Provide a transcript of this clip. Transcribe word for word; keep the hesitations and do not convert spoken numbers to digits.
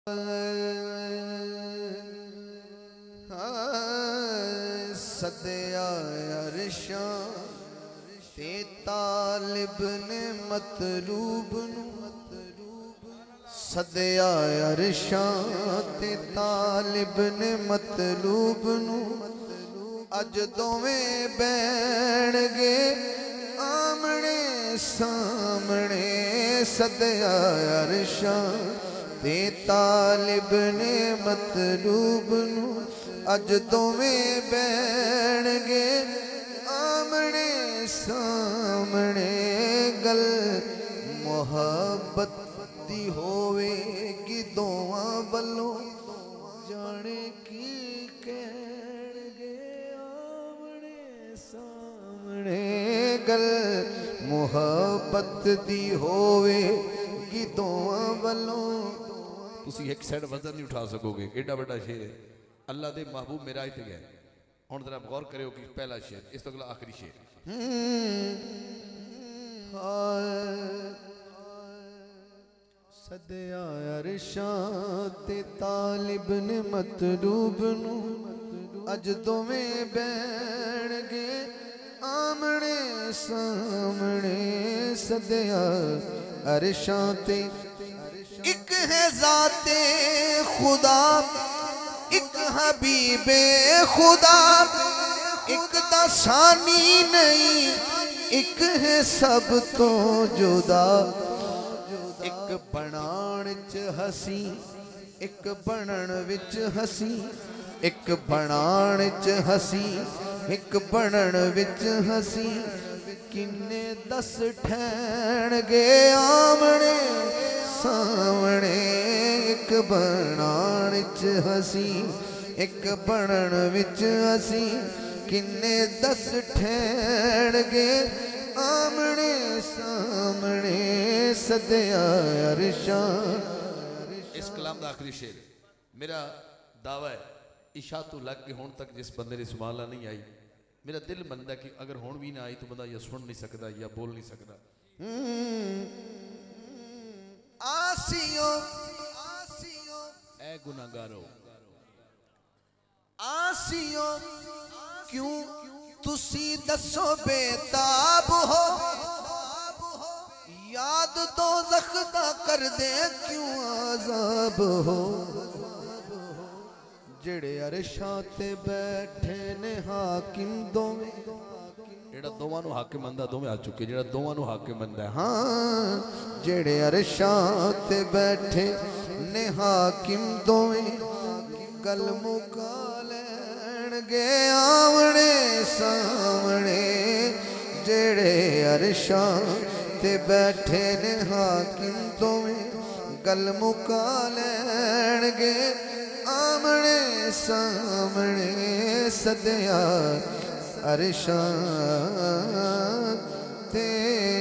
سدیا عرشاں تے طالب نے مطلوب نو سدیا عرشاں تے طالب نے مطلوب نو اج دوویں بین گے آمنے سامنے سدیا عرشاں تے طالب نے مطلوب نو اج دوویں بین گے آمنے سامنے گل محبت دی ہووے گی دوواں والوں جانے کی کہن گے آمنے سامنے گل محبت دی ہووے گی دوواں والوں تسی ایک سیڈ وزن نہیں اٹھا سکو گے ایڈا بڑا شیر ہے اللہ دے محبوب میرا ہی تے گئے ہن ذرا غور کرے ہو کہ پہلا شیر اس تو اگلا آخری شیر سدیا عرشاں تے طالب نے مطلوب نو اج دوویں بین گے آمنے سامنے سدیا عرشاں تے ایک ہے ذات خدا ایک حبیب خدا ایک دا ثانی نہیں ایک ہے سب تو جدا ایک بنان وچ ہسی ایک بنن وچ ہسی ایک بنان وچ ہسی ایک بنن وچ ہسی کنے دس ٹھہن گے آمنے سامنے ایک بنان وچ ہسی ایک بنن وچ ہسی کنے دس ٹھہن گے آمنے سامنے سدیا عرشاں اس کلام دا آخری شیر میرا دعویٰ ہے عشاء تو لگ کے ہون تک جس بندے نے سبحان اللہ نہیں آئی میرا دل بندہ کہ اگر ہون بھی نہ آئی تو بندہ یا سن نہیں سکتا یا بول نہیں سکتا آسیوں اے گناہگارو آسیوں کیوں تسی دسو بے تاب ہو یاد تو زخدہ کر دے کیوں عذاب ہو جڑے عرشاں تے بیٹھے نے حاکم دوویں جڑا دوواں نو حاکم بندہ دوویں آ چکے جڑا دوواں نو حاکم بندہ ہے ہاں جڑے عرشاں تے بیٹھے نے حاکم دوویں گل مکا لین گے آمنے سامنے جڑے عرشاں تے بیٹھے نے حاکم دوویں گل مکا لین گے آمنے سامنے سدیا عرشاں تے